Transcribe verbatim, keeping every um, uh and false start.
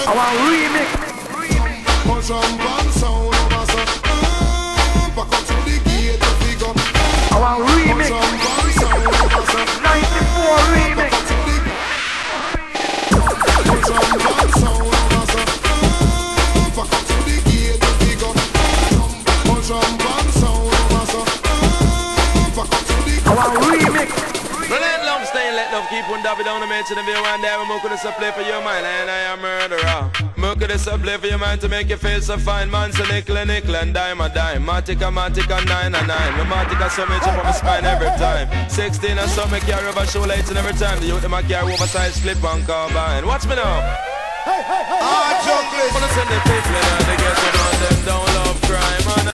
I want remix. Punch on one sound over so. Back up to the gate to figure. I want remix. Punch on one sound over so. ninety-four remix. Punch on one sound over so. Back up to the gate to figure. Punch on one sound over so. Back up to the gate. I want remix. Let love stay, let love keep on David on the mention of you one day. We're going to play for your mind, and I am murderer. Look at this play for your mind to make you feel so fine. Man, so nickel and nickel and dime a dime. Matica, Matica, nine and nine. The Matica, so much up on my spine every time. Sixteen and some me carry over shoelaces every time. The youth them a carry oversized flip on carbine. Watch me now. Ah, Junglist. Wanna send it